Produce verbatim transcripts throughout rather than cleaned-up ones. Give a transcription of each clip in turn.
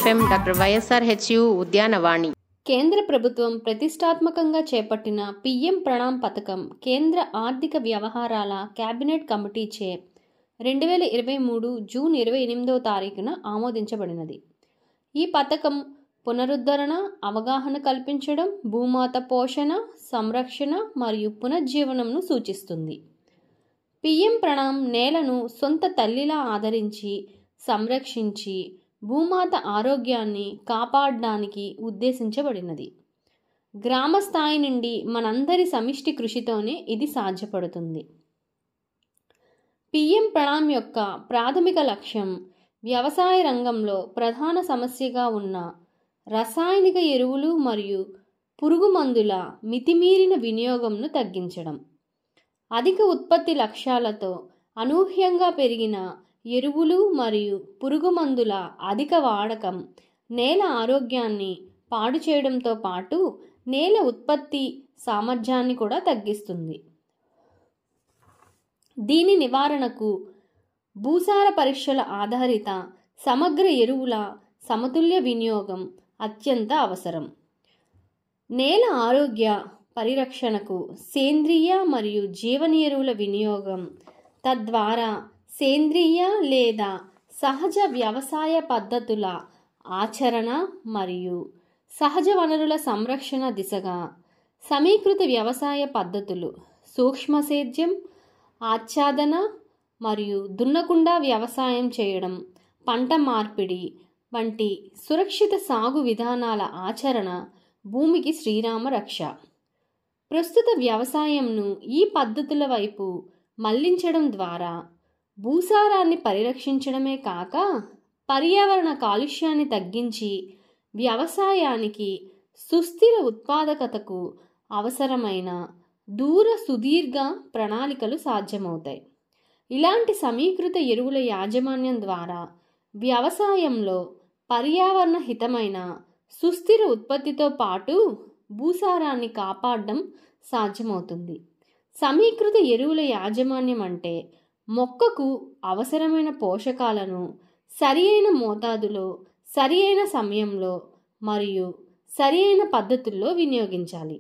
FM doctor YSR HU Udyanavani. కేంద్ర ప్రభుత్వం ప్రతిష్టాత్మకంగా చేపట్టిన పీఎం ప్రణామ్ పథకం కేంద్ర ఆర్థిక వ్యవహారాల కేబినెట్ కమిటీచే రెండు వేల ఇరవై మూడు జూన్ ఇరవై ఎనిమిదవ తారీఖున ఆమోదించబడినది. ఈ పథకం పునరుద్ధరణ, అవగాహన కల్పించడం, భూమాత పోషణ, సంరక్షణ మరియు పునరుజ్జీవనంను సూచిస్తుంది. పీఎం ప్రణామ్ నేలను సొంత తల్లిలా ఆదరించి, సంరక్షించి భూమాత ఆరోగ్యాన్ని కాపాడడానికి ఉద్దేశించబడినది. గ్రామ స్థాయి నుండి మనందరి సమిష్టి కృషితోనే ఇది సాధ్యపడుతుంది. పీఎం ప్రణామ్ యొక్క ప్రాథమిక లక్ష్యం వ్యవసాయ రంగంలో ప్రధాన సమస్యగా ఉన్న రసాయనిక ఎరువులు మరియు పురుగు మందుల మితిమీరిన వినియోగంను తగ్గించడం. అధిక ఉత్పత్తి లక్ష్యాలతో అనూహ్యంగా పెరిగిన ఎరువులు మరియు పురుగు మందుల అధిక వాడకం నేల ఆరోగ్యాన్ని పాడు చేయడంతో పాటు నేల ఉత్పత్తి సామర్థ్యాన్ని కూడా తగ్గిస్తుంది. దీని నివారణకు భూసార పరీక్షల ఆధారిత సమగ్ర ఎరువుల సమతుల్య వినియోగం అత్యంత అవసరం. నేల ఆరోగ్య పరిరక్షణకు సేంద్రియ మరియు జీవన ఎరువుల వినియోగం, తద్వారా సేంద్రియ లేదా సహజ వ్యవసాయ పద్ధతుల ఆచరణ మరియు సహజ వనరుల సంరక్షణ దిశగా సమీకృత వ్యవసాయ పద్ధతులు, సూక్ష్మ సేద్యం, ఆచ్ఛాదన మరియు దున్నకుండా వ్యవసాయం చేయడం, పంట మార్పిడి వంటి సురక్షిత సాగు విధానాల ఆచరణ భూమికి శ్రీరామ రక్ష. ప్రస్తుత వ్యవసాయంను ఈ పద్ధతుల వైపు మళ్లించడం ద్వారా భూసారాన్ని పరిరక్షించడమే కాక పర్యావరణ కాలుష్యాన్ని తగ్గించి వ్యవసాయానికి సుస్థిర ఉత్పాదకతకు అవసరమైన దూర సుదీర్ఘ ప్రణాళికలు సాధ్యమవుతాయి. ఇలాంటి సమీకృత ఎరువుల యాజమాన్యం ద్వారా వ్యవసాయంలో పర్యావరణ హితమైన సుస్థిర ఉత్పత్తితో పాటు భూసారాన్ని కాపాడడం సాధ్యమవుతుంది. సమీకృత ఎరువుల యాజమాన్యం అంటే మొక్కకు అవసరమైన పోషకాలను సరి అయిన మోతాదులో, సరి అయిన సమయంలో మరియు సరి అయిన పద్ధతుల్లో వినియోగించాలి.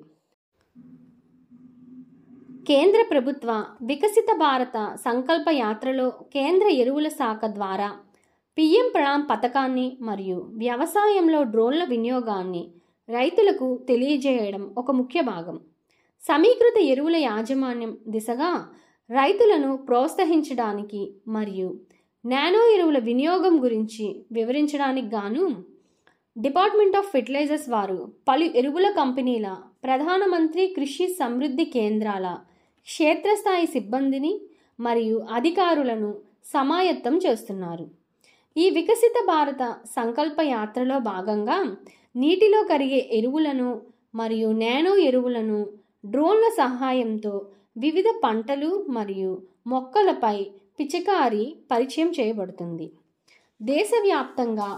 కేంద్ర ప్రభుత్వ వికసిత భారత సంకల్ప యాత్రలో కేంద్ర ఎరువుల శాఖ ద్వారా పీఎం ప్రణామ్ పథకాన్ని మరియు వ్యవసాయంలో డ్రోన్ల వినియోగాన్ని రైతులకు తెలియజేయడం ఒక ముఖ్య భాగం. సమీకృత ఎరువుల యాజమాన్యం దిశగా రైతులను ప్రోత్సహించడానికి మరియు నానో ఎరువుల వినియోగం గురించి వివరించడానికి గాను డిపార్ట్మెంట్ ఆఫ్ ఫెర్టిలైజర్స్ వారు పలు ఎరువుల కంపెనీల ప్రధానమంత్రి కృషి సమృద్ధి కేంద్రాల క్షేత్రస్థాయి సిబ్బందిని మరియు అధికారులను సమాయత్తం చేస్తున్నారు. ఈ వికసిత భారత సంకల్ప యాత్రలో భాగంగా నీటిలో కరిగే ఎరువులను మరియు నానో ఎరువులను డ్రోన్ల సహాయంతో వివిధ పంటలు మరియు మొక్కలపై పిచికారీ పరిచయం చేయబడుతుంది. దేశవ్యాప్తంగా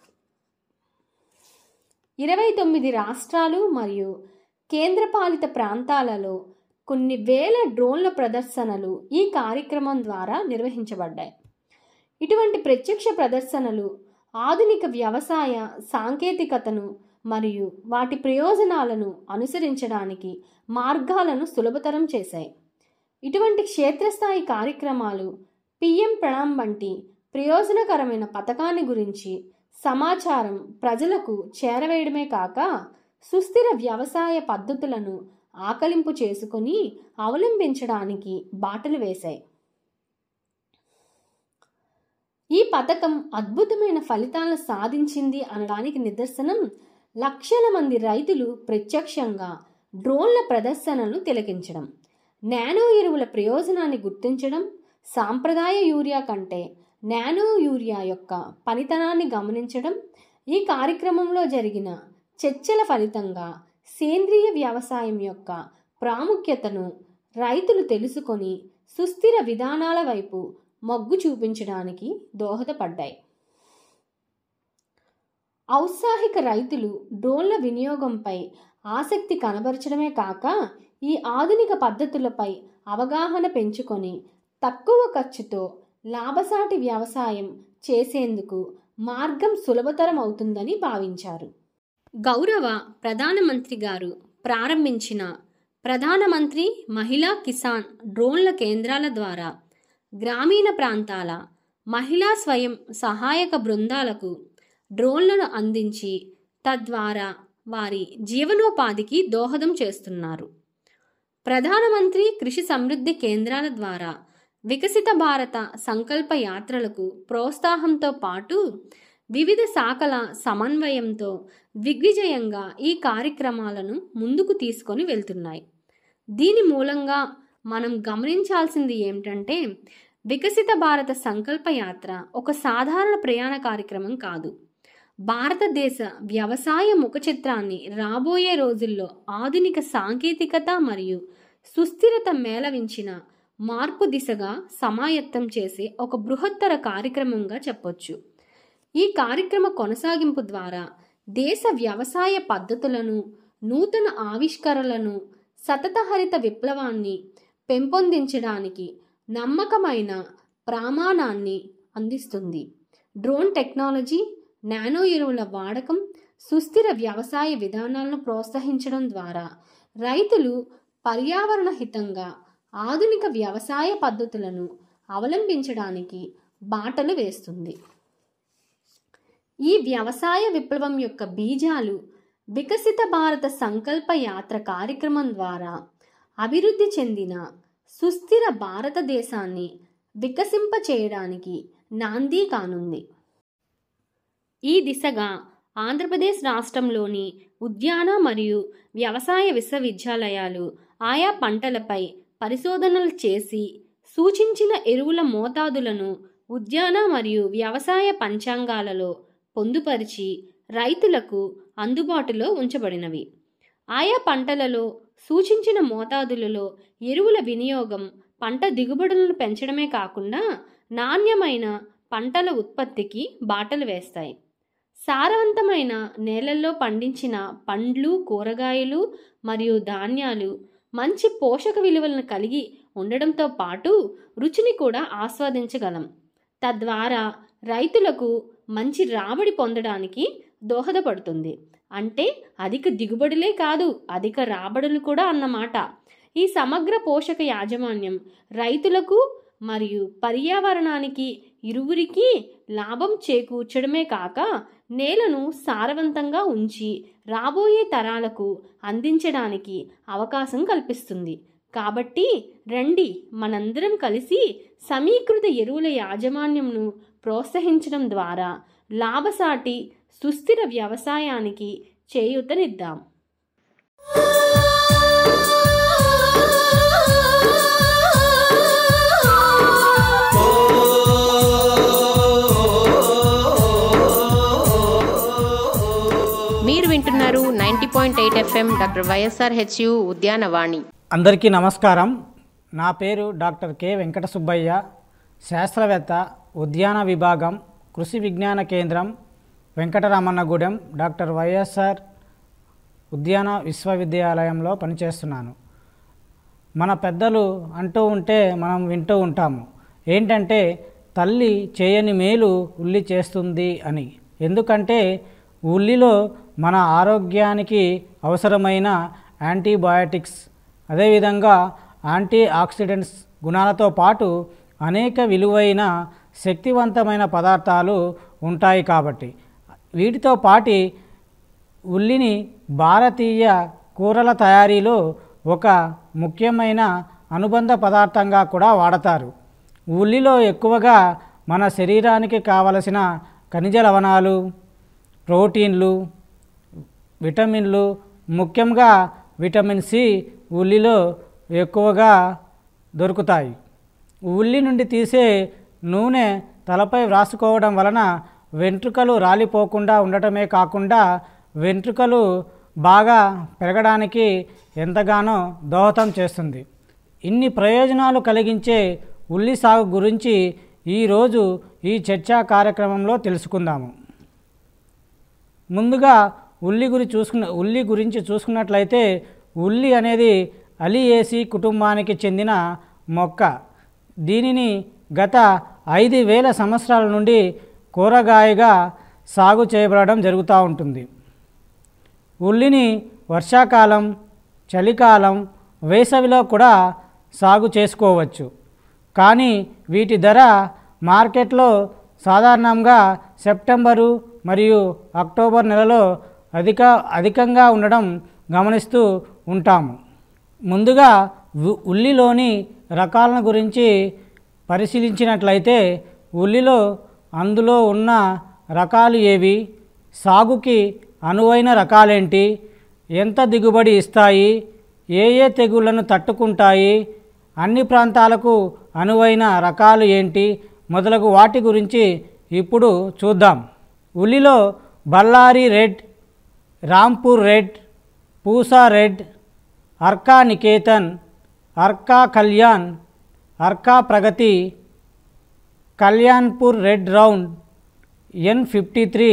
ఇరవై తొమ్మిది రాష్ట్రాలు మరియు కేంద్రపాలిత ప్రాంతాలలో కొన్ని వేల డ్రోన్ల ప్రదర్శనలు ఈ కార్యక్రమం ద్వారా నిర్వహించబడ్డాయి. ఇటువంటి ప్రత్యక్ష ప్రదర్శనలు ఆధునిక వ్యవసాయ సాంకేతికతను మరియు వాటి ప్రయోజనాలను అనుసరించడానికి మార్గాలను సులభతరం చేశాయి. ఇటువంటి క్షేత్రస్థాయి కార్యక్రమాలు పీఎం ప్రణామ్ వంటి ప్రయోజనకరమైన పథకాన్ని గురించి సమాచారం ప్రజలకు చేరవేయడమే కాక సుస్థిర వ్యవసాయ పద్ధతులను ఆకలింపు చేసుకొని అవలంబించడానికి బాటలు వేశాయి. ఈ పథకం అద్భుతమైన ఫలితాలను సాధించింది అనడానికి నిదర్శనం లక్షల మంది రైతులు ప్రత్యక్షంగా డ్రోన్ల ప్రదర్శనలను తిలకించడం, నానో ఎరువుల ప్రయోజనాన్ని గుర్తించడం, సాంప్రదాయ యూరియా కంటే నానో యూరియా యొక్క పనితనాన్ని గమనించడం. ఈ కార్యక్రమంలో జరిగిన చర్చల ఫలితంగా సేంద్రియ వ్యవసాయం యొక్క ప్రాముఖ్యతను రైతులు తెలుసుకొని సుస్థిర విధానాల వైపు మొగ్గు చూపించడానికి దోహదపడ్డాయి. ఔత్సాహిక రైతులు డ్రోన్ల వినియోగంపై ఆసక్తి కనబరచడమే కాక ఈ ఆధునిక పద్ధతులపై అవగాహన పెంచుకొని తక్కువ ఖర్చుతో లాభసాటి వ్యవసాయం చేసేందుకు మార్గం సులభతరం అవుతుందని భావించారు. గౌరవ ప్రధానమంత్రి గారు ప్రారంభించిన ప్రధానమంత్రి మహిళా కిసాన్ డ్రోన్ల కేంద్రాల ద్వారా గ్రామీణ ప్రాంతాల మహిళా స్వయం సహాయక బృందాలకు డ్రోన్లను అందించి తద్వారా వారి జీవనోపాధికి దోహదం చేస్తున్నారు. ప్రధానమంత్రి కృషి సమృద్ధి కేంద్రాల ద్వారా వికసిత భారత సంకల్ప యాత్రలకు ప్రోత్సాహంతో పాటు వివిధ శాఖల సమన్వయంతో దిగ్విజయంగా ఈ కార్యక్రమాలను ముందుకు తీసుకొని వెళ్తున్నాయి. దీని మూలంగా మనం గమనించాల్సింది ఏమిటంటే, వికసిత భారత సంకల్ప యాత్ర ఒక సాధారణ ప్రయాణ కార్యక్రమం కాదు. భారతదేశ వ్యవసాయ ముఖ చిత్రాన్ని రాబోయే రోజుల్లో ఆధునిక సాంకేతికత మరియు సుస్థిరత మేళవించిన మార్పు దిశగా సమాయత్తం చేసే ఒక బృహత్తర కార్యక్రమంగా చెప్పొచ్చు. ఈ కార్యక్రమ కొనసాగింపు ద్వారా దేశ వ్యవసాయ పద్ధతులను, నూతన ఆవిష్కరణలను, సతత హరిత విప్లవాన్ని పెంపొందించడానికి నమ్మకమైన ప్రమాణాన్ని అందిస్తుంది. డ్రోన్ టెక్నాలజీ, నానో ఎరువుల వాడకం, సుస్థిర వ్యవసాయ విధానాలను ప్రోత్సహించడం ద్వారా రైతులు పర్యావరణ హితంగా ఆధునిక వ్యవసాయ పద్ధతులను అవలంబించడానికి బాటలు వేస్తుంది. ఈ వ్యవసాయ విప్లవం యొక్క బీజాలు వికసిత భారత సంకల్ప యాత్ర కార్యక్రమం ద్వారా అభివృద్ధి చెందిన సుస్థిర భారతదేశాన్ని వికసింపచేయడానికి నాంది కానుంది. ఈ దిశగా ఆంధ్రప్రదేశ్ రాష్ట్రంలోని ఉద్యాన మరియు వ్యవసాయ విశ్వవిద్యాలయాలు ఆయా పంటలపై పరిశోధనలు చేసి సూచించిన ఎరువుల మోతాదులను ఉద్యాన మరియు వ్యవసాయ పంచాంగాలలో పొందుపరిచి రైతులకు అందుబాటులో ఉంచబడినవి. ఆయా పంటలలో సూచించిన మోతాదులలో ఎరువుల వినియోగం పంట దిగుబడులను పెంచడమే కాకుండా నాణ్యమైన పంటల ఉత్పత్తికి బాటలు వేస్తాయి. సారవంతమైన నేలల్లో పండించిన పండ్లు, కూరగాయలు మరియు ధాన్యాలు మంచి పోషక విలువలను కలిగి ఉండడంతో పాటు రుచిని కూడా ఆస్వాదించగలం. తద్వారా రైతులకు మంచి రాబడి పొందడానికి దోహదపడుతుంది. అంటే అధిక దిగుబడులే కాదు, అధిక రాబడులు కూడా అన్నమాట. ఈ సమగ్ర పోషక యాజమాన్యం రైతులకు మరియు పర్యావరణానికి ఇరువురికి లాభం చేకూర్చడమే కాక నేలను సారవంతంగా ఉంచి రాబోయే తరాలకు అందించడానికి అవకాశం కల్పిస్తుంది. కాబట్టి రండి, మనందరం కలిసి సమీకృత ఎరువుల యాజమాన్యంను ప్రోత్సహించడం ద్వారా లాభసాటి సుస్థిర వ్యవసాయానికి చేయూతనిద్దాం. మీరు వింటున్నారు ninety point eight FM doctor YSR HU Udyanavani. అందరికీ నమస్కారం. నా పేరు డాక్టర్ కె వెంకట సుబ్బయ్య, శాస్త్రవేత్త, ఉద్యాన విభాగం, కృషి విజ్ఞాన కేంద్రం, వెంకటరామన్నగూడెం, డాక్టర్ వైఎస్ఆర్ ఉద్యాన విశ్వవిద్యాలయంలో పనిచేస్తున్నాను. మన పెద్దలు అంటూ ఉంటే మనం వింటూ ఉంటాము, ఏంటంటే తల్లి చేయని మేలు ఉల్లి చేస్తుంది అని. ఎందుకంటే ఉల్లిలో మన ఆరోగ్యానికి అవసరమైన యాంటీబయాటిక్స్, అదేవిధంగా యాంటీ ఆక్సిడెంట్స్ గుణాలతో పాటు అనేక విలువైన శక్తివంతమైన పదార్థాలు ఉంటాయి. కాబట్టి వీటితో పాటు ఉల్లిని భారతీయ కూరల తయారీలో ఒక ముఖ్యమైన అనుబంధ పదార్థంగా కూడా వాడతారు. ఉల్లిలో ఎక్కువగా మన శరీరానికి కావలసిన ఖనిజ లవణాలు, ప్రోటీన్లు, విటమిన్లు, ముఖ్యంగా విటమిన్ సి ఉల్లిలో ఎక్కువగా దొరుకుతాయి. ఉల్లి నుండి తీసే నూనె తలపై వ్రాసుకోవడం వలన వెంట్రుకలు రాలిపోకుండా ఉండటమే కాకుండా వెంట్రుకలు బాగా పెరగడానికి ఎంతగానో దోహదం చేస్తుంది. ఇన్ని ప్రయోజనాలు కలిగించే ఉల్లి సాగు గురించి ఈరోజు ఈ చర్చా కార్యక్రమంలో తెలుసుకుందాము. ముందుగా ఉల్లి గురి చూసుకున్న ఉల్లి గురించి చూసుకున్నట్లయితే ఉల్లి అనేది అలియేసి కుటుంబానికి చెందిన మొక్క. దీనిని గత ఐదు వేల సంవత్సరాల నుండి కూరగాయగా సాగు చేయబడడం జరుగుతూ ఉంటుంది. ఉల్లిని వర్షాకాలం, చలికాలం, వేసవిలో కూడా సాగు చేసుకోవచ్చు. కానీ వీటి ధర మార్కెట్లో సాధారణంగా సెప్టెంబరు మరియు అక్టోబర్ నెలలో అధిక అధికంగా ఉండడం గమనిస్తూ ఉంటాము. ముందుగా ఉల్లిలోని రకాలను గురించి పరిశీలించినట్లయితే ఉల్లిలో అందులో ఉన్న రకాలు ఏవి, సాగుకి అనువైన రకాలేంటి, ఎంత దిగుబడి ఇస్తాయి, ఏ ఏ తెగుళ్లను తట్టుకుంటాయి, అన్ని ప్రాంతాలకు అనువైన రకాలు ఏంటి మొదలగు వాటి గురించి ఇప్పుడు చూద్దాం. ఉల్లిలో Bellary red, Rampur red, Pusa red, Arka Niketan, Arka Kalyan, Arka Pragati, Kalyanpur red round, N fifty three,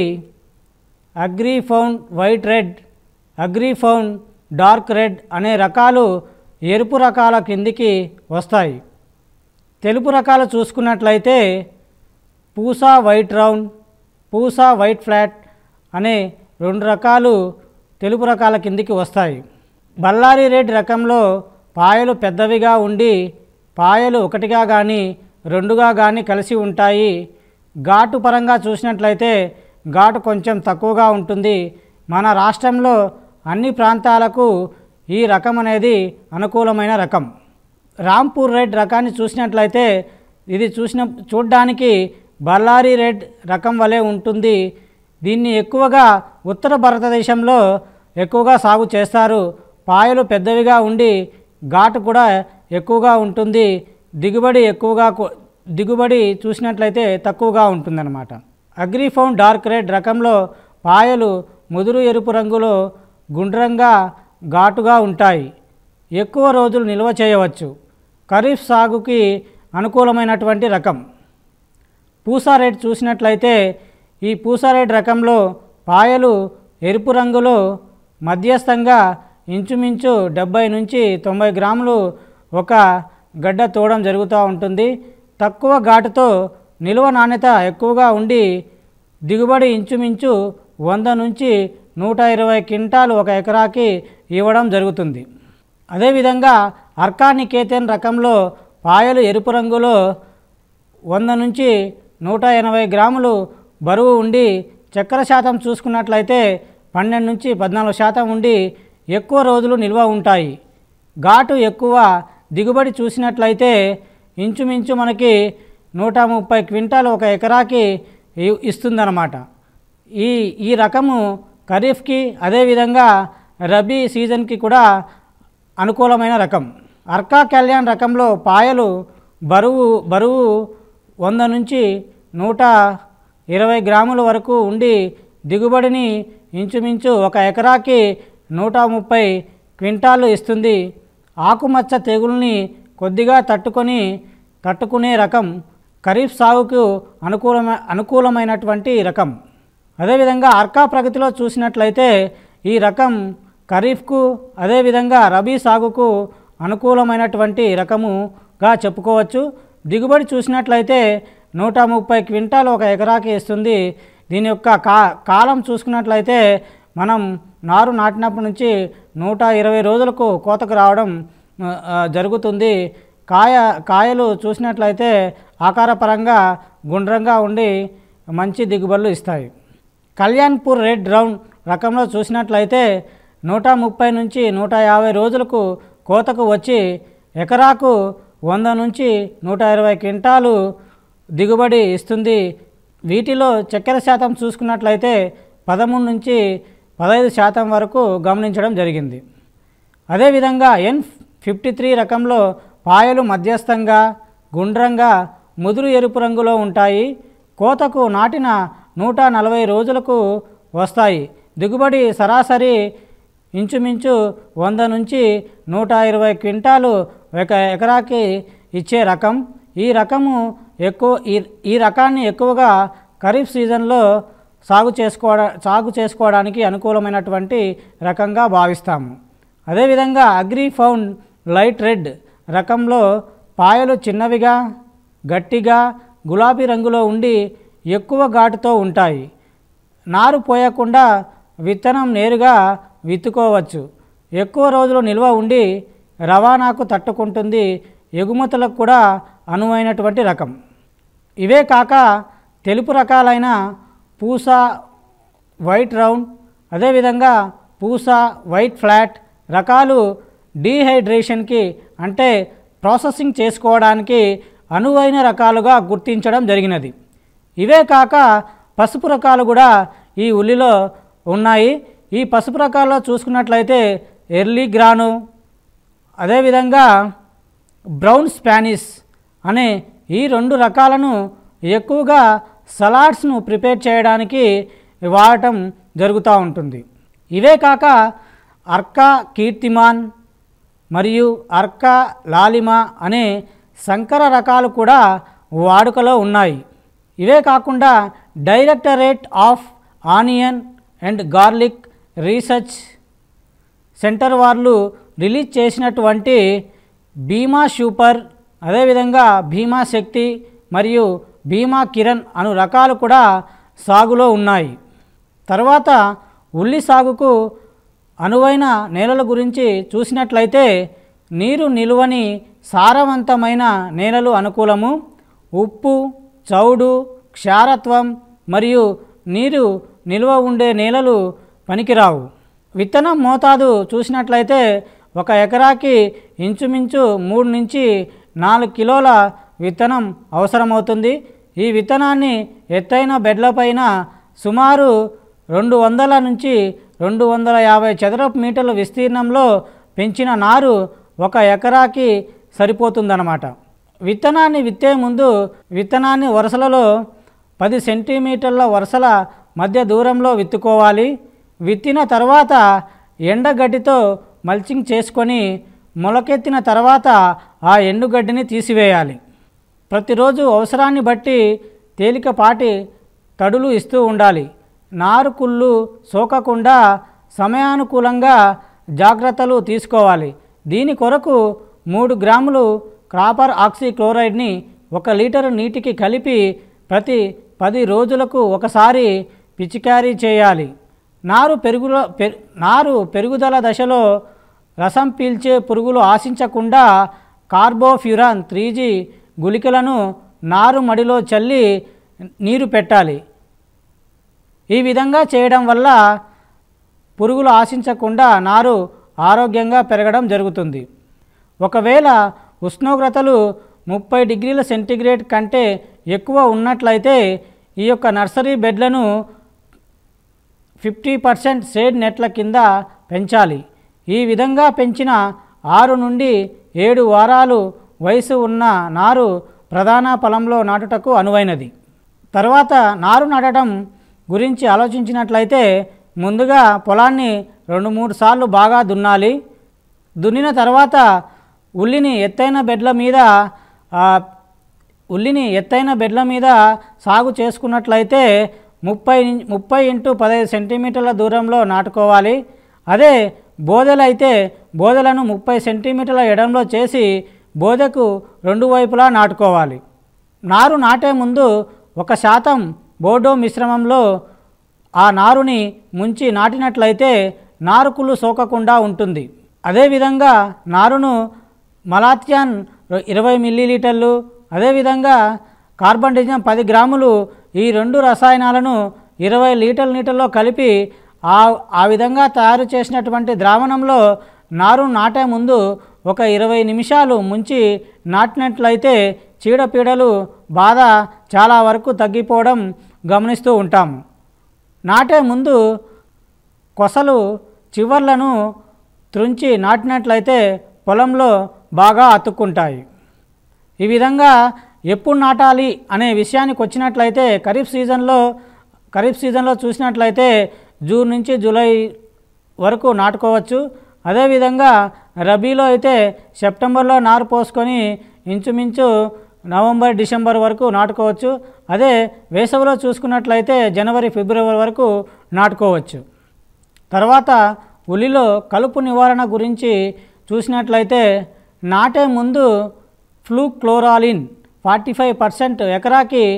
Agrifound white red, Agrifound dark red అనే రకాలు ఎరుపు రకాల కిందికి వస్తాయి. తెలుపు రకాలు చూసుకున్నట్లయితే Pusa white round, Pusa white flat అనే రెండు రకాలు తెలుపు రకాల కిందికి వస్తాయి. బళ్ళారి రెడ్ రకంలో పాయలు పెద్దవిగా ఉండి పాయలు ఒకటిగా కానీ రెండుగా కానీ కలిసి ఉంటాయి. ఘాటు పరంగా చూసినట్లయితే ఘాటు కొంచెం తక్కువగా ఉంటుంది. మన రాష్ట్రంలో అన్ని ప్రాంతాలకు ఈ రకం అనేది అనుకూలమైన రకం. రాంపూర్ రెడ్ రకాన్ని చూసినట్లయితే ఇది చూసిన చూడ్డానికి బళ్ళారి రెడ్ రకం వలె ఉంటుంది. దీన్ని ఎక్కువగా ఉత్తర భారతదేశంలో ఎక్కువగా సాగు చేస్తారు. పాయలు పెద్దవిగా ఉండి ఘాటు కూడా ఎక్కువగా ఉంటుంది. దిగుబడి ఎక్కువగా దిగుబడి చూసినట్లయితే తక్కువగా ఉంటుందన్నమాట. అగ్రిఫౌండ్ డార్క్ రెడ్ రకంలో పాయలు ముదురు ఎరుపు రంగులో గుండ్రంగా ఘాటుగా ఉంటాయి. ఎక్కువ రోజులు నిల్వ చేయవచ్చు. ఖరీఫ్ సాగుకి అనుకూలమైనటువంటి రకం. పూసా రెడ్ చూసినట్లయితే ఈ పూసా రెడ్ రకంలో పాయలు ఎరుపు రంగులో మధ్యస్థంగా ఇంచుమించు డెబ్బై నుంచి తొంభై గ్రాములు ఒక గడ్డ తోవడం జరుగుతూ ఉంటుంది. తక్కువ ఘాటుతో నిల్వ నాణ్యత ఎక్కువగా ఉండి దిగుబడి ఇంచుమించు వంద నుంచి నూట ఇరవై క్వింటాలు ఒక ఎకరాకి ఇవ్వడం జరుగుతుంది. అదేవిధంగా అర్కా నికేతన్ రకంలో పాయలు ఎరుపు రంగులో వంద నుంచి నూట ఎనభై గ్రాములు బరువు ఉండి చక్కెర శాతం చూసుకున్నట్లయితే పన్నెండు నుంచి పద్నాలుగు శాతం ఉండి ఎక్కువ రోజులు నిల్వ ఉంటాయి. ఘాటు ఎక్కువ, దిగుబడి చూసినట్లయితే ఇంచుమించు మనకి నూట ముప్పై క్వింటాలు ఒక ఎకరాకి ఇస్తుందన్నమాట. ఈ ఈ రకము ఖరీఫ్కి అదేవిధంగా రబీ సీజన్కి కూడా అనుకూలమైన రకం. అర్కా కళ్యాణ్ రకంలో పాయలు బరువు బరువు వంద నుంచి నూట ఇరవై గ్రాముల వరకు ఉండి దిగుబడిని ఇంచుమించు ఒక ఎకరాకి నూట ముప్పై క్వింటాలు ఇస్తుంది. ఆకుమచ్చ తెగుల్ని కొద్దిగా తట్టుకొని తట్టుకునే రకం. ఖరీఫ్ సాగుకు అనుకూలమ అనుకూలమైనటువంటి రకం. అదేవిధంగా అర్కా ప్రగతిలో చూసినట్లయితే ఈ రకం ఖరీఫ్కు అదేవిధంగా రబీ సాగుకు అనుకూలమైనటువంటి రకముగా చెప్పుకోవచ్చు. దిగుబడి చూసినట్లయితే నూట ముప్పై క్వింటాలు ఒక ఎకరాకి ఇస్తుంది. దీని యొక్క కా కాలం చూసుకున్నట్లయితే మనం నారు నాటినప్పటి నుంచి నూట ఇరవై రోజులకు కోతకు రావడం జరుగుతుంది. కాయ కాయలు చూసినట్లయితే ఆకారపరంగా గుండ్రంగా ఉండి మంచి దిగుబడులు ఇస్తాయి. కళ్యాణ్పూర్ రెడ్ రౌండ్ రకంలో చూసినట్లయితే నూట ముప్పై నుంచి నూట యాభై రోజులకు కోతకు వచ్చి ఎకరాకు వంద నుంచి నూట ఇరవై క్వింటాలు దిగుబడి ఇస్తుంది. వీటిలో చక్కెర శాతం చూసుకున్నట్లయితే పదమూడు నుంచి పదహైదు శాతం వరకు గమనించడం జరిగింది. అదేవిధంగా ఎన్ ఫిఫ్టీ త్రీ రకంలో పాయలు మధ్యస్థంగా గుండ్రంగా ముదురు ఎరుపు రంగులో ఉంటాయి. కోతకు నాటిన నూట నలభై రోజులకు వస్తాయి. దిగుబడి సరాసరి ఇంచుమించు వంద నుంచి నూట ఇరవై క్వింటాలు ఒక ఎకరాకి ఇచ్చే రకం. ఈ రకము ఎక్కువ ఈ ఈ రకాన్ని ఎక్కువగా ఖరీఫ్ సీజన్లో సాగు చేసుకోవడా సాగు చేసుకోవడానికి అనుకూలమైనటువంటి రకంగా భావిస్తాము. అదేవిధంగా అగ్రిఫౌండ్ లైట్ రెడ్ రకంలో పాయలు చిన్నవిగా గట్టిగా గులాబీ రంగులో ఉండి ఎక్కువ ఘాటుతో ఉంటాయి. నారు పోయకుండా విత్తనం నేరుగా విత్తుకోవచ్చు. ఎక్కువ రోజులు నిల్వ ఉండి రవాణాకు తట్టుకుంటుంది. ఎగుమతులకు కూడా అనువైనటువంటి రకం. ఇవే కాక తెలుపు రకాలైన పూస, వైట్ రౌండ్, అదేవిధంగా పూస, వైట్ ఫ్లాట్ రకాలు డీహైడ్రేషన్కి అంటే ప్రాసెసింగ్ చేసుకోవడానికి అనువైన రకాలుగా గుర్తించడం జరిగినది. ఇవే కాక పసుపు రకాలు కూడా ఈ ఉల్లిలో ఉన్నాయి. ఈ పసుపు రకాల్లో చూసుకున్నట్లయితే ఎర్లీ గ్రాను, అదేవిధంగా బ్రౌన్ స్పానిష్ అనే ఈ రెండు రకాలను ఎక్కువగా సలాడ్స్ను ప్రిపేర్ చేయడానికి వాడటం జరుగుతూ ఉంటుంది. ఇవే కాక అర్కా కీర్తిమాన్ మరియు అర్కా లాలిమ అనే సంకర రకాలు కూడా వాడుకలో ఉన్నాయి. ఇవే కాకుండా directorate of onion and garlic research centre వాళ్ళు రిలీజ్ చేసినటువంటి భీమా సూపర్, అదేవిధంగా భీమా శక్తి మరియు భీమా కిరణ్ అను రకాలు కూడా సాగులో ఉన్నాయి. తర్వాత ఉల్లి సాగుకు అనువైన నేలల గురించి చూసినట్లయితే నీరు నిలువని సారవంతమైన నేలలు అనుకూలము. ఉప్పు, చౌడు, క్షారత్వం మరియు నీరు నిల్వ ఉండే నేలలు పనికిరావు. విత్తనం మోతాదు చూసినట్లయితే ఒక ఎకరాకి ఇంచుమించు మూడు నుంచి నాలుగు కిలోల విత్తనం అవసరమవుతుంది. ఈ విత్తనాన్ని ఎత్తైన బెడ్లపైన సుమారు రెండు వందల నుంచి రెండు వందల యాభై చదరపు మీటర్ల విస్తీర్ణంలో పెంచిన నారు ఒక ఎకరాకి సరిపోతుందన్నమాట. విత్తనాన్ని విత్తే ముందు విత్తనాన్ని వరుసలలో పది సెంటీమీటర్ల వరుసల మధ్య దూరంలో విత్తుకోవాలి. విత్తిన తర్వాత ఎండగడ్డితో మల్చింగ్ చేసుకొని మొలకెత్తిన తర్వాత ఆ ఎండుగడ్డిని తీసివేయాలి. ప్రతిరోజు అవసరాన్ని బట్టి తేలికపాటి తడులు ఇస్తూ ఉండాలి. నారు కుళ్ళు సోకకుండా సమయానుకూలంగా జాగ్రత్తలు తీసుకోవాలి. దీని కొరకు మూడు గ్రాములు కాపర్ ఆక్సీక్లోరైడ్ని ఒక లీటరు నీటికి కలిపి ప్రతి పది రోజులకు ఒకసారి పిచికారీ చేయాలి. నారు పెరుగుల పెరు నారు పెరుగుదల దశలో రసం పీల్చే పురుగులు ఆశించకుండా కార్బోఫ్యూరాన్ త్రీ జీ గుళికలను నారు మడిలో చల్లి నీరు పెట్టాలి. ఈ విధంగా చేయడం వల్ల పురుగులు ఆశించకుండా నారు ఆరోగ్యంగా పెరగడం జరుగుతుంది. ఒకవేళ ఉష్ణోగ్రతలు ముప్పై డిగ్రీల సెంటీగ్రేడ్ కంటే ఎక్కువ ఉన్నట్లయితే ఈ యొక్క నర్సరీ బెడ్లను ఫిఫ్టీ పర్సెంట్ షేడ్ నెట్ల కింద పెంచాలి. ఈ విధంగా పెంచిన ఆరు నుండి ఏడు వారాలు వయసు ఉన్న నారు ప్రధాన పొలంలో నాటుటకు అనువైనది. తర్వాత నారు నాటడం గురించి ఆలోచించినట్లయితే ముందుగా పొలాన్ని రెండు మూడు సార్లు బాగా దున్నాలి. దున్నిన తర్వాత ఉల్లిని ఎత్తైన బెడ్ల మీద ఉల్లిని ఎత్తైన బెడ్ల మీద సాగు చేసుకున్నట్లయితే ముప్పై ముప్పై ఇంటూ పదహైదు సెంటీమీటర్ల దూరంలో నాటుకోవాలి. అదే బోదెలైతే బోదెలను ముప్పై సెంటీమీటర్ల ఎడంలో చేసి బోదెకు రెండు వైపులా నాటుకోవాలి. నారు నాటే ముందు ఒక శాతం బోర్డో మిశ్రమంలో ఆ నారుని ముంచి నాటినట్లయితే నారుకులు సోకకుండా ఉంటుంది. అదేవిధంగా నారును మలాథియాన్ ఇరవై మిల్లీలీటర్లు, అదేవిధంగా కార్బన్ డిజం పది గ్రాములు ఈ రెండు రసాయనాలను ఇరవై లీటర్ల నీటిలో కలిపి ఆ ఆ విధంగా తయారు చేసినటువంటి ద్రావణంలో నారు నాటే ముందు ఒక ఇరవై నిమిషాలు ముంచి నాటినట్లయితే చీడపీడలు బాధ చాలా వరకు తగ్గిపోవడం గమనిస్తూ ఉంటాము. నాటే ముందు కొసలు చివర్లను త్రుంచి నాటినట్లయితే పొలంలో బాగా అతుక్కుంటాయి. ఈ విధంగా ఎప్పుడు నాటాలి అనే విషయానికి వచ్చినట్లయితే ఖరీఫ్ సీజన్లో ఖరీఫ్ సీజన్లో చూసినట్లయితే జూన్ నుంచి జూలై వరకు నాటుకోవచ్చు. అదేవిధంగా రబీలో అయితే సెప్టెంబర్లో నారు పోసుకొని ఇంచుమించు నవంబర్ డిసెంబర్ వరకు నాటుకోవచ్చు. అదే వేసవిలో చూసుకున్నట్లయితే జనవరి ఫిబ్రవరి వరకు నాటుకోవచ్చు. తర్వాత ఉల్లిలో కలుపు నివారణ గురించి చూసినట్లయితే నాటే ముందు ఫ్లూక్లోరాలిన్ ఫార్టీ ఫైవ్ పర్సెంట్ ఎకరాకి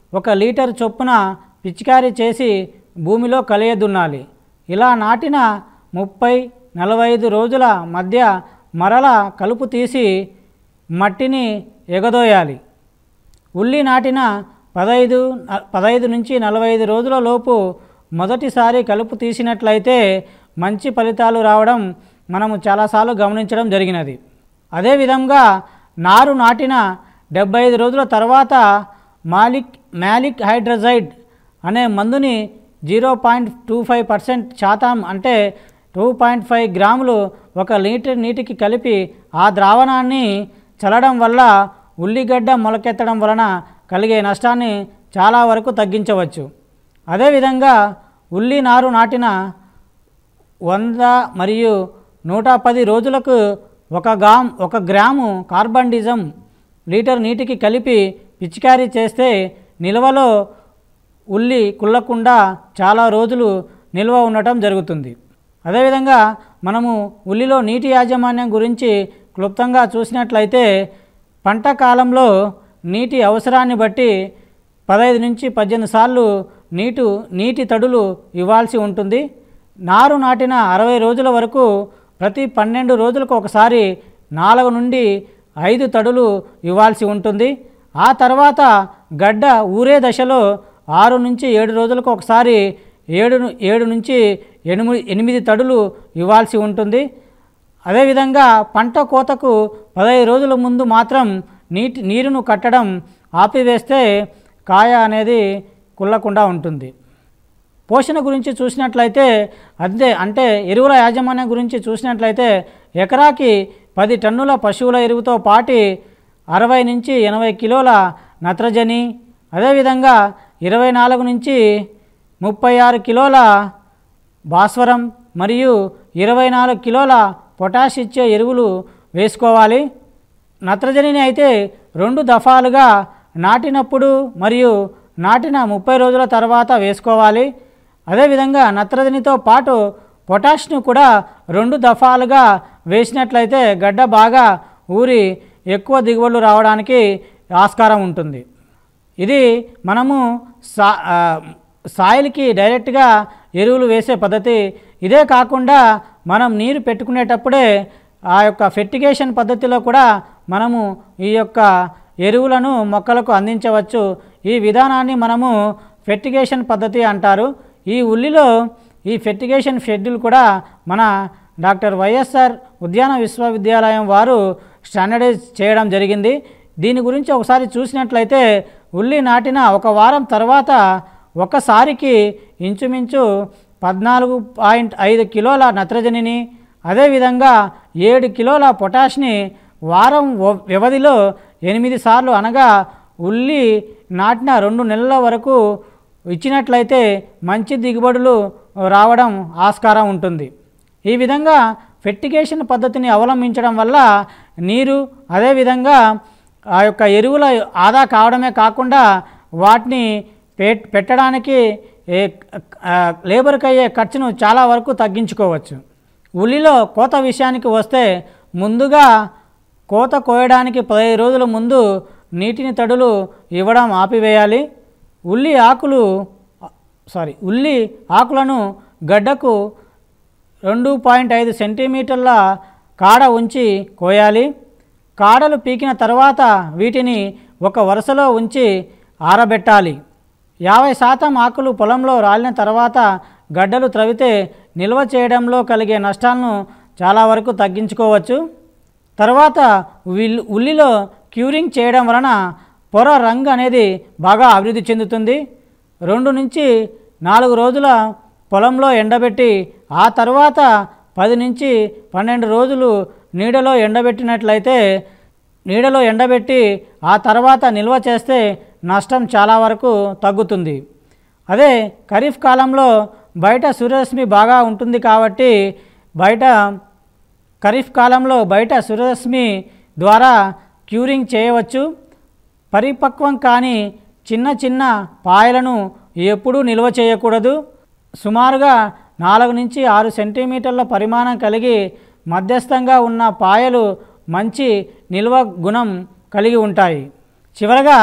ఒక లీటర్ చొప్పున పిచికారీ చేసి భూమిలో కలియదున్నాలి. ఇలా నాటిన ముప్పై నలభై ఐదు రోజుల మధ్య మరల కలుపు తీసి మట్టిని ఎగదోయాలి. ఉల్లి నాటిన పదహైదు పదహైదు నుంచి నలభై ఐదు రోజుల లోపు మొదటిసారి కలుపు తీసినట్లయితే మంచి ఫలితాలు రావడం మనము చాలాసార్లు గమనించడం జరిగినది. అదేవిధంగా నారు నాటిన డెబ్బై ఐదు రోజుల తర్వాత మాలిక్ మ్యాలిక్ హైడ్రజైడ్ అనే మందుని zero point two five percent శాతం అంటే టూ పాయింట్ ఫైవ్ గ్రాములు ఒక లీటర్ నీటికి కలిపి ఆ ద్రావణాన్ని చల్లడం వల్ల ఉల్లిగడ్డ మొలకెత్తడం వలన కలిగే నష్టాన్ని చాలా వరకు తగ్గించవచ్చు. అదేవిధంగా ఉల్లి నారు నాటిన వంద మరియు నూట పది రోజులకు ఒక గ్రామ్ ఒక గ్రాము కార్బండిజం లీటర్ నీటికి కలిపి పిచికారీ చేస్తే నిల్వలో ఉల్లి కుళ్ళకుండా చాలా రోజులు నిల్వ ఉండటం జరుగుతుంది. అదేవిధంగా మనము ఉల్లిలో నీటి యాజమాన్యం గురించి క్లుప్తంగా చూసినట్లయితే పంట కాలంలో నీటి అవసరాన్ని బట్టి పదహైదు నుంచి పద్దెనిమిది సార్లు నీటు నీటి తడులు ఇవ్వాల్సి ఉంటుంది. నారు నాటిన అరవై రోజుల వరకు ప్రతి పన్నెండు రోజులకు ఒకసారి నాలుగు నుండి ఐదు తడులు ఇవ్వాల్సి ఉంటుంది. ఆ తర్వాత గడ్డ ఊరే దశలో ఆరు నుంచి ఏడు రోజులకు ఒకసారి ఏడు ఏడు నుంచి ఎనిమిది ఎనిమిది తడులు ఇవ్వాల్సి ఉంటుంది. అదేవిధంగా పంట కోతకు పదహైదు రోజుల ముందు మాత్రం నీటి నీరును కట్టడం ఆపివేస్తే కాయ అనేది కుళ్ళకుండా ఉంటుంది. పోషణ గురించి చూసినట్లయితే అదే అంటే ఎరువుల యాజమాన్యం గురించి చూసినట్లయితే ఎకరాకి పది టన్నుల పశువుల ఎరువుతో పాటు అరవై నుంచి ఎనభై కిలోల నత్రజని, అదేవిధంగా ఇరవై నాలుగు నుంచి ముప్పై ఆరు కిలోల భాస్వరం మరియు ఇరవై నాలుగు కిలోల పొటాష్ ఇచ్చే ఎరువులు వేసుకోవాలి. నత్రజనిని అయితే రెండు దఫాలుగా నాటినప్పుడు మరియు నాటిన ముప్పై రోజుల తర్వాత వేసుకోవాలి. అదేవిధంగా నత్రజనితో పాటు పొటాష్ను కూడా రెండు దఫాలుగా వేసినట్లయితే గడ్డ బాగా ఊరి ఎక్కువ దిగుబడులు రావడానికి ఆస్కారం ఉంటుంది. ఇది మనము సా సాయిల్కి డైరెక్ట్గా ఎరువులు వేసే పద్ధతి. ఇదే కాకుండా మనం నీరు పెట్టుకునేటప్పుడే ఆ యొక్క ఫెర్టిగేషన్ పద్ధతిలో కూడా మనము ఈ యొక్క ఎరువులను మొక్కలకు అందించవచ్చు. ఈ విధానాన్ని మనము ఫెర్టిగేషన్ పద్ధతి అంటారు. ఈ ఉల్లిలో ఈ ఫెర్టిగేషన్ షెడ్యూల్ కూడా మన డాక్టర్ వైఎస్ఆర్ ఉద్యాన విశ్వవిద్యాలయం వారు స్టాండర్డైజ్ చేయడం జరిగింది. దీని గురించి ఒకసారి చూసినట్లయితే ఉల్లి నాటిన ఒక వారం తర్వాత ఒకసారికి ఇంచుమించు పద్నాలుగు పాయింట్ ఐదు కిలోల నత్రజనిని, అదేవిధంగా ఏడు కిలోల పొటాష్ని వారం వ్యవధిలో ఎనిమిది సార్లు అనగా ఉల్లి నాటిన రెండు నెలల వరకు ఇచ్చినట్లయితే మంచి దిగుబడులు రావడం ఆస్కారం ఉంటుంది. ఈ విధంగా ఫెర్టిగేషన్ పద్ధతిని అవలంబించడం వల్ల నీరు అదేవిధంగా ఆ యొక్క ఎరువుల ఆదా కావడమే కాకుండా వాటిని పెట్టడానికి లేబర్కి అయ్యే ఖర్చును చాలా వరకు తగ్గించుకోవచ్చు. ఉల్లిలో కోత విషయానికి వస్తే ముందుగా కోత కోయడానికి పదిహేను రోజుల ముందు నీటిని తడులు ఇవ్వడం ఆపివేయాలి. ఉల్లి ఆకులు సారీ ఉల్లి ఆకులను గడ్డకు రెండు పాయింట్ ఐదు సెంటీమీటర్ల కాడ ఉంచి కోయాలి. కాడలు పీకిన తర్వాత వీటిని ఒక వరుసలో ఉంచి ఆరబెట్టాలి. యాభై శాతం ఆకులు పొలంలో రాలిన తర్వాత గడ్డలు త్రవితే నిల్వ చేయడంలో కలిగే నష్టాలను చాలా వరకు తగ్గించుకోవచ్చు. తర్వాత ఉల్లిలో క్యూరింగ్ చేయడం వలన పొర రంగు అనేది బాగా అభివృద్ధి చెందుతుంది. రెండు నుంచి నాలుగు రోజుల పొలంలో ఎండబెట్టి ఆ తర్వాత పది నుంచి పన్నెండు రోజులు నీడలో ఎండబెట్టినట్లయితే నీడలో ఎండబెట్టి ఆ తర్వాత నిల్వ చేస్తే నష్టం చాలా వరకు తగ్గుతుంది. అదే ఖరీఫ్ కాలంలో బయట సూర్యరశ్మి బాగా ఉంటుంది కాబట్టి బయట ఖరీఫ్ కాలంలో బయట సూర్యరశ్మి ద్వారా క్యూరింగ్ చేయవచ్చు. పరిపక్వం కాని చిన్న చిన్న పాయలను ఎప్పుడూ నిల్వ చేయకూడదు. సుమారుగా నాలుగు నుంచి ఆరు సెంటీమీటర్ల పరిమాణం కలిగి మధ్యస్థంగా ఉన్న పాయలు మంచి నిల్వ గుణం కలిగి ఉంటాయి. చివరగా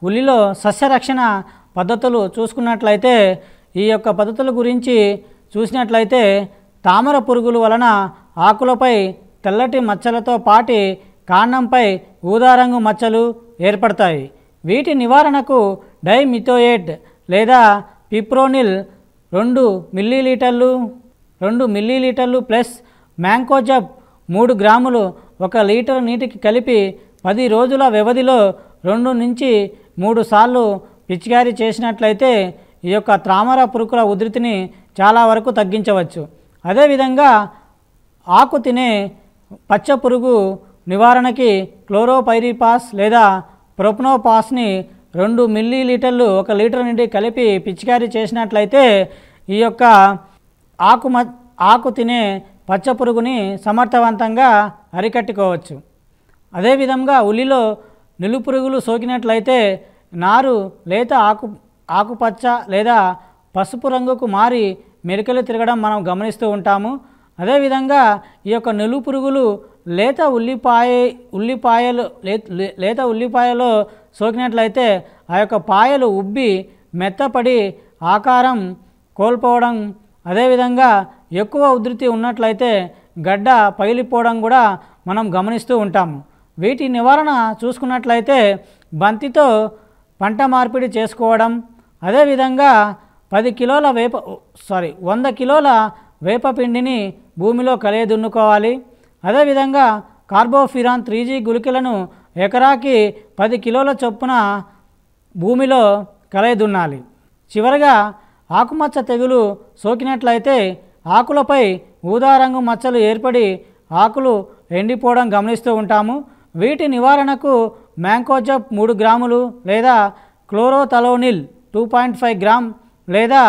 ఉల్లిలో సస్యరక్షణ పద్ధతులు చూసుకున్నట్లయితే ఈ యొక్క పద్ధతుల గురించి చూసినట్లయితే తామర పురుగుల వలన ఆకులపై తెల్లటి మచ్చలతో పాటి కాండంపై ఊదారంగు మచ్చలు ఏర్పడతాయి. వీటి నివారణకు డైమిథోయేట్ లేదా పిప్రోనిల్ రెండు మిల్లీలీటర్లు రెండు మిల్లీలీటర్లు ప్లస్ మ్యాంకోజబ్ మూడు గ్రాములు ఒక లీటర్ నీటికి కలిపి పది రోజుల వ్యవధిలో రెండు నుంచి మూడు సార్లు పిచికారీ చేసినట్లయితే ఈ యొక్క తామర పురుగుల ఉధృతిని చాలా వరకు తగ్గించవచ్చు. అదేవిధంగా ఆకు తినే పచ్చ పురుగు నివారణకి క్లోరోపైరిపాస్ లేదా ప్రొపనోపాస్ని రెండు మిల్లీలీటర్లు ఒక లీటర్ నుండి కలిపి పిచికారీ చేసినట్లయితే ఈ యొక్క ఆకు మ ఆకు తినే పచ్చ పురుగుని సమర్థవంతంగా అరికట్టుకోవచ్చు. అదేవిధంగా ఉల్లిలో నిలుపురుగులు సోకినట్లయితే నారు లేత ఆకు ఆకుపచ్చ లేదా పసుపు రంగుకు మారి మెలికలు తిరగడం మనం గమనిస్తూ ఉంటాము. అదేవిధంగా ఈ యొక్క నిలుపురుగులు లేత ఉల్లిపాయ ఉల్లిపాయలు లేత ఉల్లిపాయలో సోకినట్లయితే ఆ యొక్క పాయలు ఉబ్బి మెత్తపడి ఆకారం కోల్పోవడం, అదేవిధంగా ఎక్కువ ఉధృతి ఉన్నట్లయితే గడ్డ పగిలిపోవడం కూడా మనం గమనిస్తూ ఉంటాము. వీటి నివారణ చూసుకున్నట్లయితే బంతితో పంట మార్పిడి చేసుకోవడం, అదేవిధంగా పది కిలోల వేప సారీ వంద కిలోల వేపపిండిని భూమిలో కలియదున్నుకోవాలి. అదేవిధంగా కార్బోఫిరాన్ త్రీ జీ గుళికలను ఎకరాకి పది కిలోల చొప్పున భూమిలో కలియదున్నాలి. చివరగా ఆకుమచ్చ తెగులు సోకినట్లయితే ఆకులపై ఊదారంగు మచ్చలు ఏర్పడి ఆకులు ఎండిపోవడం గమనిస్తూ ఉంటాము. వీటి నివారణకు మ్యాంకోజబ్ మూడు గ్రాములు లేదా chlorothalonil two point five gram లేదా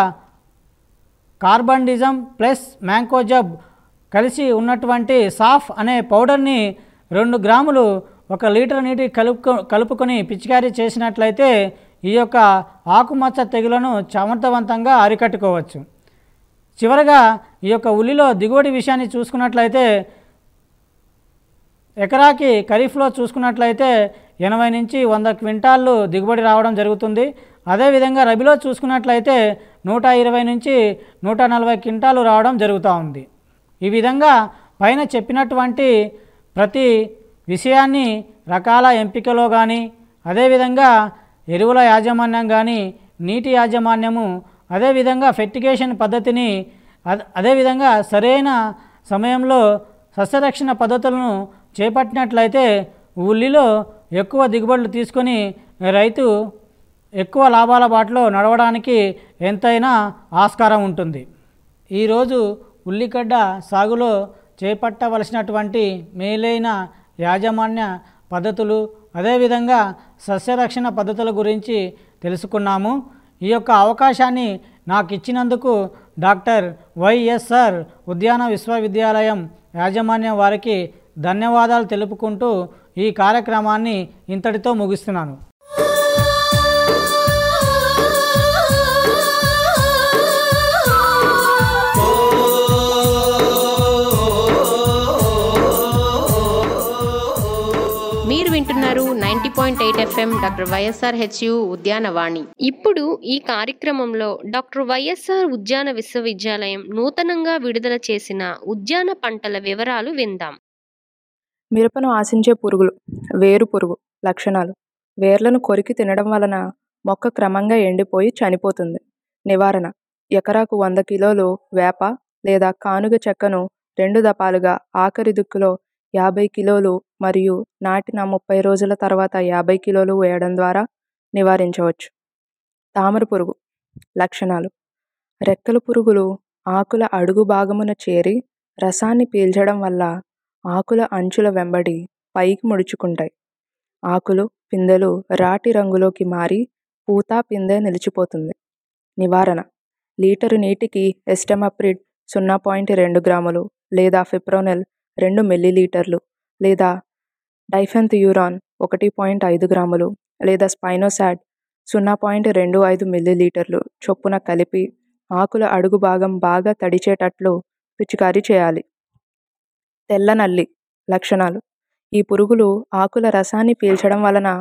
కార్బండిజం ప్లస్ మ్యాంకోజబ్ కలిసి ఉన్నటువంటి సాఫ్ అనే పౌడర్ని రెండు గ్రాములు ఒక లీటర్ నీటి కలుపు కలుపుకొని పిచికారీ చేసినట్లయితే ఈ యొక్క ఆకుమచ్చ తెగులను సమర్థవంతంగా అరికట్టుకోవచ్చు. చివరగా ఈ యొక్క ఉల్లిలో దిగుబడి విషయాన్ని చూసుకున్నట్లయితే ఎకరాకి ఖరీఫ్లో చూసుకున్నట్లయితే ఎనభై నుంచి వంద క్వింటాళ్ళు దిగుబడి రావడం జరుగుతుంది. అదేవిధంగా రబీలో చూసుకున్నట్లయితే నూట ఇరవై నుంచి నూట నలభై క్వింటాలు రావడం జరుగుతూ ఉంది. ఈ విధంగా పైన చెప్పినటువంటి ప్రతి విషయాన్ని రకాల ఎంపికలో కానీ, అదేవిధంగా ఎరువుల యాజమాన్యం కానీ, నీటి యాజమాన్యము, అదేవిధంగా ఫెర్టిగేషన్ పద్ధతిని, అదేవిధంగా సరైన సమయంలో సస్యరక్షణ పద్ధతులను చేపట్టినట్లయితే ఉల్లిలో ఎక్కువ దిగుబడులు తీసుకొని రైతు ఎక్కువ లాభాల బాటలో నడవడానికి ఎంతైనా ఆస్కారం ఉంటుంది. ఈరోజు ఉల్లిగడ్డ సాగులో చేపట్టవలసినటువంటి మేలైన యాజమాన్య పద్ధతులు, అదేవిధంగా సస్యరక్షణ పద్ధతుల గురించి తెలుసుకున్నాము. ఈ యొక్క అవకాశాన్ని నాకు ఇచ్చినందుకు డాక్టర్ వైఎస్ఆర్ ఉద్యాన విశ్వవిద్యాలయం యాజమాన్యం వారికి ధన్యవాదాలు తెలుపుకుంటూ ఈ కార్యక్రమాన్ని ఇంతటితో ముగిస్తున్నాను. మీరు వింటున్నారు ninety point eight FM doctor YSR HU Udyanavani. ఇప్పుడు ఈ కార్యక్రమంలో డాక్టర్ వైఎస్ఆర్ ఉద్యాన విశ్వవిద్యాలయం నూతనంగా విడుదల చేసిన ఉద్యాన పంటల వివరాలు విందాం. మిరపను ఆశించే పురుగులు. వేరు పురుగు లక్షణాలు. వేర్లను కొరికి తినడం వలన మొక్క క్రమంగా ఎండిపోయి చనిపోతుంది. నివారణ: ఎకరాకు వంద కిలోలు వేప లేదా కానుగ చెక్కను రెండు దపాలుగా ఆఖరి దుక్కులో యాభై కిలోలు మరియు నాటిన ముప్పై రోజుల తర్వాత యాభై కిలోలు వేయడం ద్వారా నివారించవచ్చు. తామర పురుగు లక్షణాలు: రెక్కల పురుగులు ఆకుల అడుగు భాగమున చేరి రసాన్ని పీల్చడం వల్ల ఆకుల అంచుల వెంబడి పైకి ముడుచుకుంటాయి. ఆకులు పిందెలు రాటి రంగులోకి మారి పూత పిందె నిలిచిపోతుంది. నివారణ: లీటరు నీటికి ఎస్టమాప్రిడ్ సున్నా పాయింట్ రెండు గ్రాములు లేదా ఫిప్రోనిల్ రెండు మిల్లీలీటర్లు లేదా డైఫెన్థ్యూరాన్ ఒకటి పాయింట్ ఐదు గ్రాములు లేదా స్పైనోసాడ్ సున్నా పాయింట్ రెండు ఐదు మిల్లీలీటర్లు చొప్పున కలిపి ఆకుల అడుగు భాగం బాగా తడిచేటట్లు పిచికారీ చేయాలి. తెల్ల నల్లి లక్షణాలు: ఈ పురుగులు ఆకుల రసాన్ని పీల్చడం వలన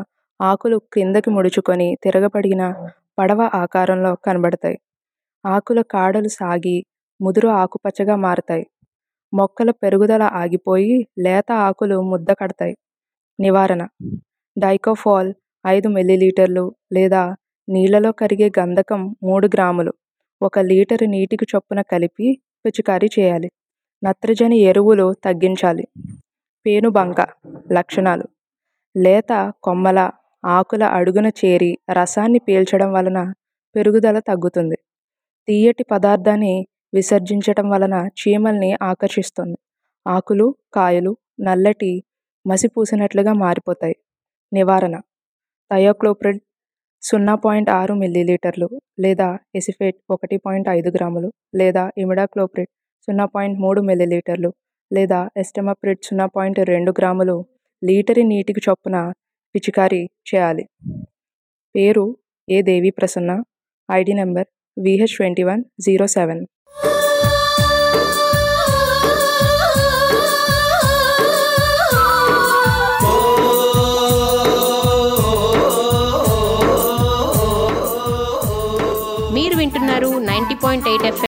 ఆకులు క్రిందకి ముడుచుకొని తిరగబడిన పడవ ఆకారంలో కనబడతాయి. ఆకుల కాడలు సాగి ముదురు ఆకుపచ్చగా మారతాయి. మొక్కల పెరుగుదల ఆగిపోయి లేత ఆకులు ముద్ద కడతాయి. నివారణ: డైకోఫాల్ ఐదు మిల్లీలీటర్లు లేదా నీళ్లలో కరిగే గంధకం మూడు గ్రాములు ఒక లీటరు నీటికి చొప్పున కలిపి పిచికారీ చేయాలి. నత్రజని ఎరువులు తగ్గించాలి. పేనుబంక లక్షణాలు: లేత కొమ్మల ఆకుల అడుగున చేరి రసాన్ని పీల్చడం వలన పెరుగుదల తగ్గుతుంది. తీయటి పదార్థాన్ని విసర్జించటం వలన చీమల్ని ఆకర్షిస్తుంది. ఆకులు కాయలు నల్లటి మసి పూసినట్లుగా మారిపోతాయి. నివారణ: థయోక్లోప్రిడ్ సున్నా పాయింట్ ఆరు మిల్లీలీటర్లు లేదా ఎసిఫేట్ ఒకటి పాయింట్ ఐదు గ్రాములు లేదా ఇమిడాక్లోప్రిడ్ సున్నా పాయింట్ మూడు మిల్లీలీటర్లు లేదా ఎస్టమప్రిడ్ సున్నా పాయింట్ రెండు గ్రాములు లీటరు నీటికి చొప్పున పిచికారీ చేయాలి. పేరు A Devi Prasanna. ID number VH twenty one zero seven. మీరు వింటున్నారు నైంటీ పాయింట్ ఎయిట్ ఎఫ్ఎం